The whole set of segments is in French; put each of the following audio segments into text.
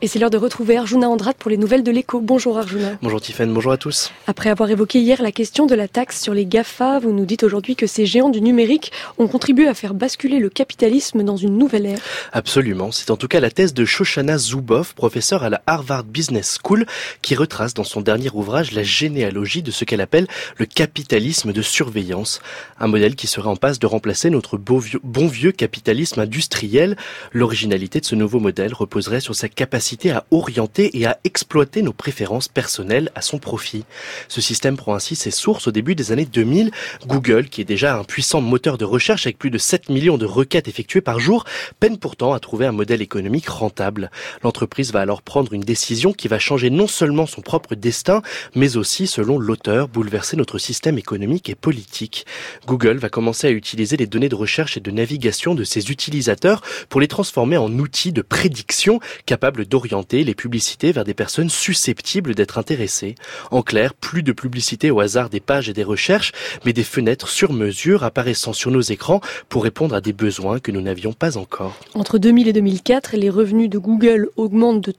Et c'est l'heure de retrouver Arjuna Andrade pour les nouvelles de l'écho. Bonjour Arjuna. Bonjour Tiffaine, bonjour à tous. Après avoir évoqué hier la question de la taxe sur les GAFA, vous nous dites aujourd'hui que ces géants du numérique ont contribué à faire basculer le capitalisme dans une nouvelle ère. Absolument, c'est en tout cas la thèse de Shoshana Zuboff, professeure à la Harvard Business School, qui retrace dans son dernier ouvrage la généalogie de ce qu'elle appelle le capitalisme de surveillance. Un modèle qui serait en passe de remplacer notre bon vieux capitalisme industriel. L'originalité de ce nouveau modèle reposerait sur sa capacité à orienter et à exploiter nos préférences personnelles à son profit. Ce système prend ainsi ses sources au début des années 2000. Google, qui est déjà un puissant moteur de recherche avec plus de 7 millions de requêtes effectuées par jour, peine pourtant à trouver un modèle économique rentable. L'entreprise va alors prendre une décision qui va changer non seulement son propre destin, mais aussi, selon l'auteur, bouleverser notre système économique et politique. Google va commencer à utiliser les données de recherche et de navigation de ses utilisateurs pour les transformer en outils de prédiction capables d'orienter les publicités vers des personnes susceptibles d'être intéressées. En clair, plus de publicité au hasard des pages et des recherches, mais des fenêtres sur mesure apparaissant sur nos écrans pour répondre à des besoins que nous n'avions pas encore. Entre 2000 et 2004, les revenus de Google augmentent de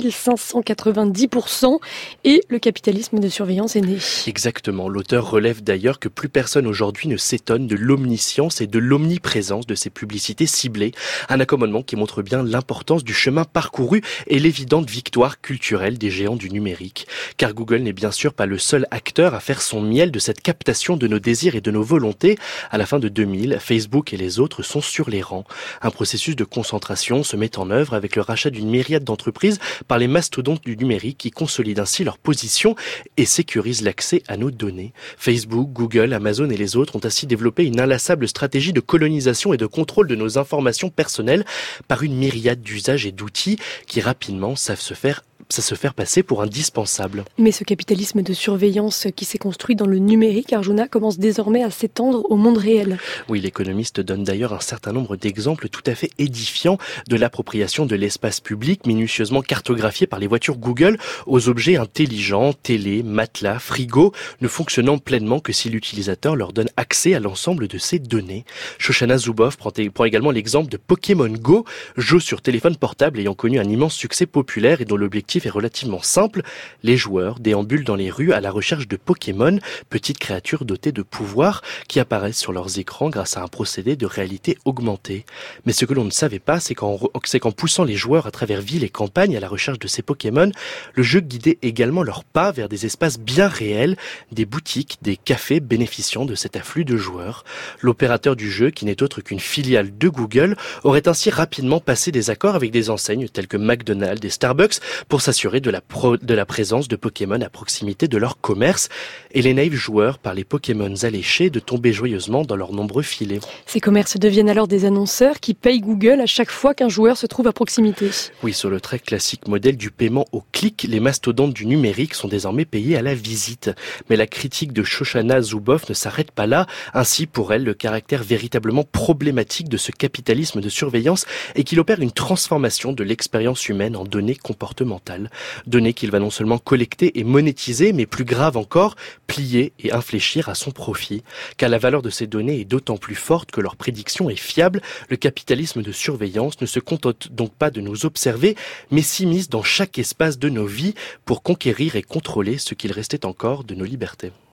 3590% et le capitalisme de surveillance est né. Exactement. L'auteur relève d'ailleurs que plus personne aujourd'hui ne s'étonne de l'omniscience et de l'omniprésence de ces publicités ciblées. Un accommodement qui montre bien l'importance du chemin parcouru et l'évidente victoire culturelle des géants du numérique. Car Google n'est bien sûr pas le seul acteur à faire son miel de cette captation de nos désirs et de nos volontés. À la fin de 2000, Facebook et les autres sont sur les rangs. Un processus de concentration se met en œuvre avec le rachat d'une myriade d'entreprises par les mastodontes du numérique qui consolident ainsi leur position et sécurisent l'accès à nos données. Facebook, Google, Amazon et les autres ont ainsi développé une inlassable stratégie de colonisation et de contrôle de nos informations personnelles par une myriade d'usages et d'outils qui rapidement savent se faire passer pour indispensable. Mais ce capitalisme de surveillance qui s'est construit dans le numérique, Arjuna, commence désormais à s'étendre au monde réel. Oui, l'économiste donne d'ailleurs un certain nombre d'exemples tout à fait édifiants de l'appropriation de l'espace public minutieusement cartographié par les voitures Google aux objets intelligents, télé, matelas, frigo, ne fonctionnant pleinement que si l'utilisateur leur donne accès à l'ensemble de ces données. Shoshana Zuboff prend également l'exemple de Pokémon Go, jeu sur téléphone portable ayant connu un immense succès populaire et dont l'objectif est relativement simple. Les joueurs déambulent dans les rues à la recherche de Pokémon, petites créatures dotées de pouvoirs qui apparaissent sur leurs écrans grâce à un procédé de réalité augmentée. Mais ce que l'on ne savait pas, c'est qu'en poussant les joueurs à travers villes et campagnes à la recherche de ces Pokémon, le jeu guidait également leurs pas vers des espaces bien réels, des boutiques, des cafés bénéficiant de cet afflux de joueurs. L'opérateur du jeu, qui n'est autre qu'une filiale de Google, aurait ainsi rapidement passé des accords avec des enseignes telles que McDonald's et Starbucks pour s'assurer de la présence de Pokémon à proximité de leur commerce et les naïfs joueurs par les Pokémons alléchés de tomber joyeusement dans leurs nombreux filets. Ces commerces deviennent alors des annonceurs qui payent Google à chaque fois qu'un joueur se trouve à proximité. Oui, sur le très classique modèle du paiement au clic, les mastodontes du numérique sont désormais payés à la visite. Mais la critique de Shoshana Zuboff ne s'arrête pas là. Ainsi, pour elle, le caractère véritablement problématique de ce capitalisme de surveillance est qu'il opère une transformation de l'expérience humaine en données comportementales. Données qu'il va non seulement collecter et monétiser, mais plus grave encore, plier et infléchir à son profit. Car la valeur de ces données est d'autant plus forte que leur prédiction est fiable. Le capitalisme de surveillance ne se contente donc pas de nous observer, mais s'immisce dans chaque espace de nos vies pour conquérir et contrôler ce qu'il restait encore de nos libertés.